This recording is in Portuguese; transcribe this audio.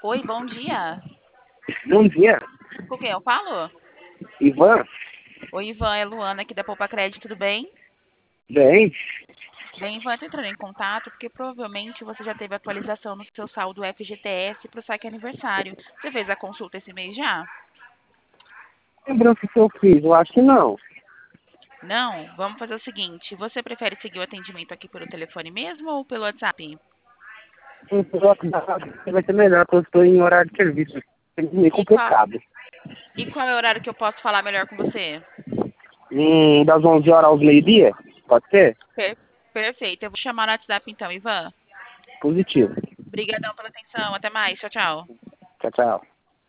Oi, bom dia. Bom dia, Com quem eu falo? Ivan. Oi, Ivan, é Luana aqui da Poupa Crédito, tudo bem? Bem, Bem, Ivan, eu tô entrando em contato porque provavelmente você já teve atualização no seu saldo FGTS para o saque aniversário. Você fez a consulta esse mês já? lembrança que eu fiz, eu acho que não. Não? Vamos fazer o seguinte, você prefere seguir o atendimento aqui pelo telefone mesmo ou pelo WhatsApp? Um bloco da vai ser melhor, porque eu estou em horário de serviço. É meio E qual, complicado. e qual é o horário que eu posso falar melhor com você? Das 11 horas aos meio-dia, pode ser? Per- Perfeito, eu vou chamar no WhatsApp então, Ivan. Positivo. Obrigadão pela atenção, até mais, tchau, tchau. Tchau, tchau.